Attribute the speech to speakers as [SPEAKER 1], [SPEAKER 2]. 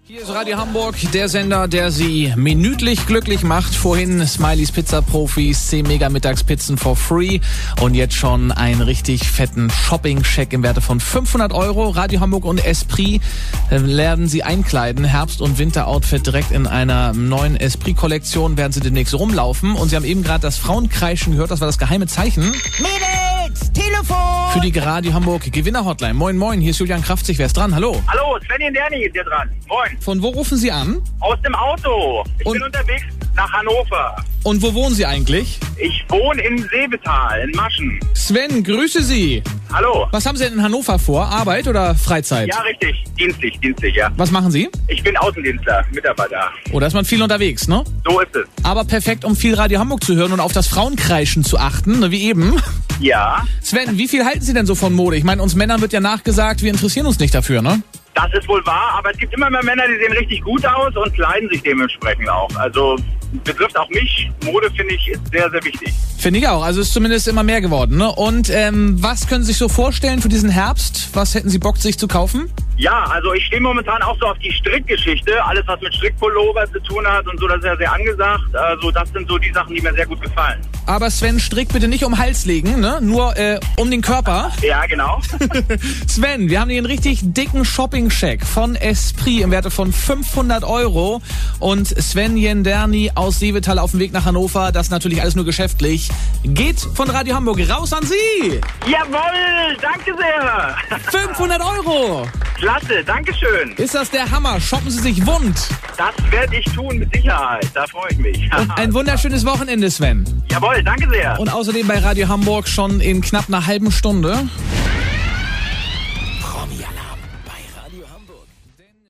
[SPEAKER 1] Hier ist Radio Hamburg, der Sender, der Sie minütlich glücklich macht. Vorhin Smileys Pizza Profis, 10 Mega-Mittagspizzen for free und jetzt schon einen richtig fetten Shopping-Check im Werte von 500 €. Radio Hamburg und Esprit lernen Sie einkleiden. Herbst- und Winter-Outfit direkt in einer neuen Esprit-Kollektion werden Sie demnächst rumlaufen. Und Sie haben eben gerade das Frauenkreischen gehört, das war das geheime Zeichen.
[SPEAKER 2] Mädels, Telefon!
[SPEAKER 1] Für die Radio Hamburg Gewinner-Hotline. Moin, moin, hier ist Julian Kraftzig. Wer ist dran? Hallo.
[SPEAKER 3] Hallo, Svenny und Danny ist hier dran. Moin.
[SPEAKER 1] Von wo rufen Sie an?
[SPEAKER 3] Aus dem Auto. Ich
[SPEAKER 1] Und-
[SPEAKER 3] bin unterwegs nach Hannover.
[SPEAKER 1] Und wo wohnen Sie eigentlich?
[SPEAKER 3] Ich wohne in Seebetal, in Maschen.
[SPEAKER 1] Sven, grüße Sie.
[SPEAKER 3] Hallo.
[SPEAKER 1] Was haben Sie denn in Hannover vor? Arbeit oder Freizeit?
[SPEAKER 3] Ja, richtig. Dienstlich, ja.
[SPEAKER 1] Was machen Sie?
[SPEAKER 3] Ich bin Außendienstler, Mitarbeiter.
[SPEAKER 1] Oh, da ist man viel unterwegs, ne?
[SPEAKER 3] So ist es.
[SPEAKER 1] Aber perfekt, um viel Radio Hamburg zu hören und auf das Frauenkreischen zu achten, ne, wie eben.
[SPEAKER 3] Ja,
[SPEAKER 1] Sven, wie viel halten Sie denn so von Mode? Ich meine, uns Männern wird ja nachgesagt, wir interessieren uns nicht dafür, ne?
[SPEAKER 3] das ist wohl wahr, aber es gibt immer mehr Männer, die sehen richtig gut aus und kleiden sich dementsprechend auch. Also betrifft auch mich. Mode, finde ich, ist sehr, sehr wichtig.
[SPEAKER 1] Finde ich auch. Also ist zumindest immer mehr geworden, ne? Und was können Sie sich so vorstellen für diesen Herbst? Was hätten Sie Bock, sich zu kaufen?
[SPEAKER 3] Ja, also ich stehe momentan auch so auf die Strickgeschichte. Alles, was mit Strickpullover zu tun hat und so, das ist ja sehr angesagt. Also das sind so die Sachen, die mir sehr gut gefallen.
[SPEAKER 1] Aber Sven, Strick bitte nicht um den Hals legen, ne? Nur um den Körper.
[SPEAKER 3] Ja, genau.
[SPEAKER 1] Sven, wir haben hier einen richtig dicken Shopping-Check von Esprit im Werte von 500 €. Und Sven Jenderny aus Seevetal auf dem Weg nach Hannover, das natürlich alles nur geschäftlich, geht von Radio Hamburg raus an Sie.
[SPEAKER 3] Jawohl, danke sehr.
[SPEAKER 1] 500 €.
[SPEAKER 3] Klasse, dankeschön.
[SPEAKER 1] Ist das der Hammer? Shoppen Sie sich wund.
[SPEAKER 3] Das werde ich tun, mit Sicherheit. Da freue ich mich.
[SPEAKER 1] Und ein wunderschönes Wochenende, Sven.
[SPEAKER 3] Jawohl, danke sehr.
[SPEAKER 1] Und außerdem bei Radio Hamburg schon in knapp einer halben Stunde